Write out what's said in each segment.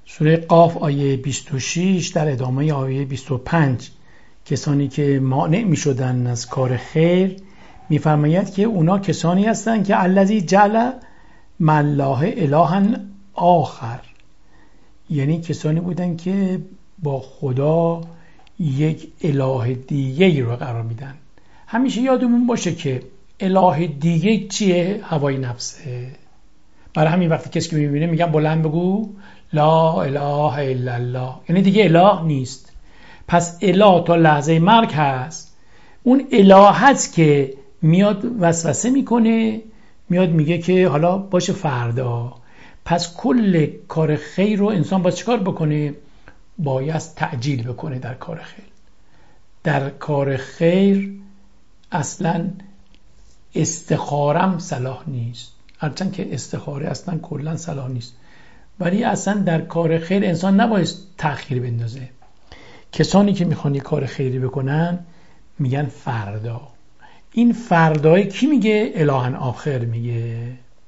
سوره قاف آیه 26 در ادامه آیه 25 کسانی که مانع می شدن از کار خیر می‌فرماید که اونا کسانی هستند که الذی جعل مع الله الها آخر، یعنی کسانی بودن که با خدا یک اله دیگه ای رو قرار میدن. همیشه یادمون باشه که اله دیگه چیه؟ هوای نفسه. برای همین وقتی کسی که میبینه میگن بلند بگو لا اله الا الله، یعنی دیگه اله نیست. پس اله تا لحظه مرگ هست. اون اله هست که میاد وسوسه میکنه، میاد میگه که حالا باشه فردا. پس کل کار خیر رو انسان باید چیکار بکنه؟ باید تعجیل بکنه در کار خیر. در کار خیر اصلا استخارم صلاح نیست، هرچند که استخاره اصلا کلا صلاح نیست، ولی اصلا در کار خیر انسان نباید تأخیر بندازه. کسانی که میخوان یه کار خیری بکنن میگن فردا. این فردای کی میگه؟ اله آخر میگه.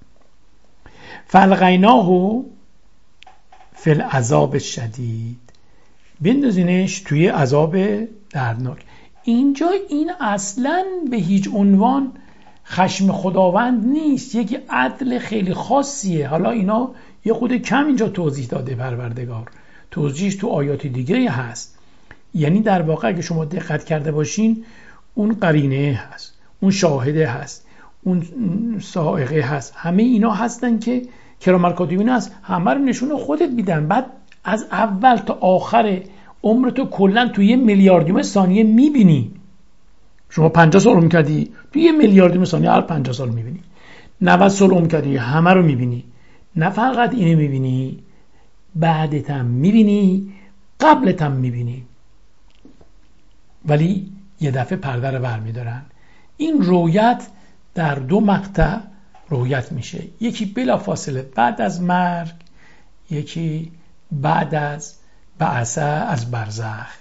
فالقیناه فی العذاب الشدید، بندازینش توی عذاب دردناک. اینجا این اصلا به هیچ عنوان خشم خداوند نیست، یک عدل خیلی خاصیه. حالا اینا یه خود کم اینجا توضیح داده پروردگار، توضیحش تو آیات دیگه هست. یعنی در واقع اگه شما دقت کرده باشین اون قرینه هست، اون شاهده هست، اون سائقه هست، همه اینا هستن که کرام الکاتبین هست، همه رو نشون خودت میدن. بعد از اول تا آخر عمرتو کلا تو 1 میلیاردیوم ثانیه میبینی. شما 50 سال عمر کردی، تو 1 میلیاردیوم ثانیه هر 50 سال میبینی. 90 سال عمر کردی، همه رو میبینی. نه فقط اینو میبینی، بعدت هم میبینی، قبلت هم میبینی. ولی یه دفعه پرده رو برمیدارن. این رویت در 2 مقطع رویت میشه، یکی بلا فاصله بعد از مرگ، یکی بعد از بعثه از برزخ.